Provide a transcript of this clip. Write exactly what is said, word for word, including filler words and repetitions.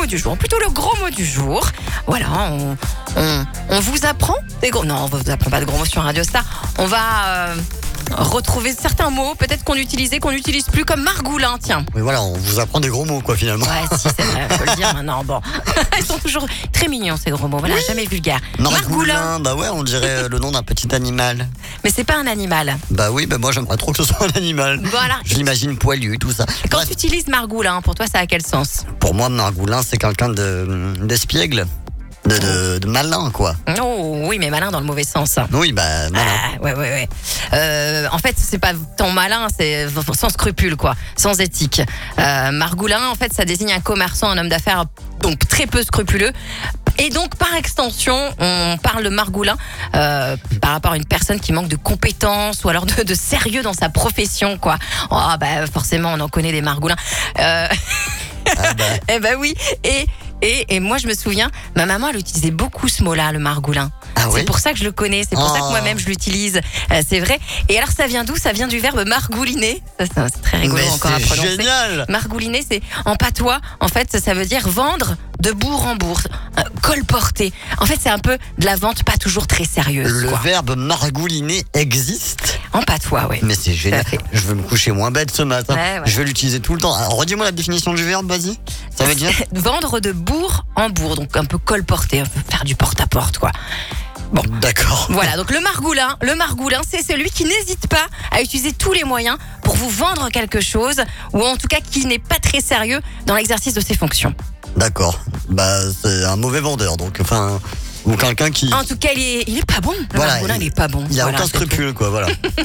du jour, plutôt le gros mot du jour. Voilà, on, on, on vous apprend des gros... Non, on vous apprend pas de gros mots sur Radio Star. On va... Euh, retrouver certains mots, peut-être qu'on utilisait, qu'on n'utilise plus, comme margoulin, tiens. Mais voilà, on vous apprend des gros mots, quoi, finalement. Ouais, si, c'est vrai, faut le dire maintenant. Bon, ils sont toujours très mignons, ces gros mots. Voilà, oui. Jamais vulgaires. Margoulin, bah ouais, on dirait le nom d'un petit animal. Mais c'est pas un animal. Bah oui, bah moi j'aimerais trop que ce soit un animal. Voilà. Je l'imagine poilu, tout ça. Quand Bref. tu utilises margoulin, pour toi, ça a quel sens? Pour moi, margoulin, c'est quelqu'un de d'espiègle. De, de, de malin, quoi. Oh oui, mais malin dans le mauvais sens. Oui, bah malin. Ah, ouais, ouais, ouais. Euh, en fait, c'est pas tant malin, c'est sans scrupule, quoi, sans éthique. Euh, margoulin, en fait, ça désigne un commerçant, un homme d'affaires, donc très peu scrupuleux. Et donc, par extension, on parle de margoulin euh, par rapport à une personne qui manque de compétences ou alors de, de sérieux dans sa profession, quoi. Oh, bah forcément, on en connaît des margoulins. Euh... Ah bah. Eh ben oui. Et Et, et moi, je me souviens, ma maman, elle utilisait beaucoup ce mot-là, le margoulin. Ah oui. C'est pour ça que je le connais, c'est pour oh. ça que moi-même je l'utilise. Euh, c'est vrai. Et alors, ça vient d'où? Ça vient du verbe margouliner. Ça, c'est, c'est très rigolo Mais encore à prononcer. C'est génial. Margouliner, c'est en patois. En fait, ça, ça veut dire vendre de bourg en bourg, euh, colporter. En fait, c'est un peu de la vente pas toujours très sérieuse. Le quoi. verbe margouliner existe. En patois, oui. Mais c'est génial. Je veux me coucher moins bête ce matin. Ouais, ouais. Je vais l'utiliser tout le temps. Alors, redis-moi la définition du verbe, vas-y. Ça veut dire vendre de bourg en bourg, donc un peu colporter, un peu faire du porte-à-porte, quoi. Bon. D'accord. Voilà, donc le margoulin, le margoulin, c'est celui qui n'hésite pas à utiliser tous les moyens pour vous vendre quelque chose, ou en tout cas qui n'est pas très sérieux dans l'exercice de ses fonctions. D'accord. Bah, c'est un mauvais vendeur, donc, enfin, ou quelqu'un qui... En tout cas, il est, il est pas bon. Le Voilà, margoulin, il- il est pas bon. Il n'y a Voilà, aucun c'est scrupule, quoi, voilà.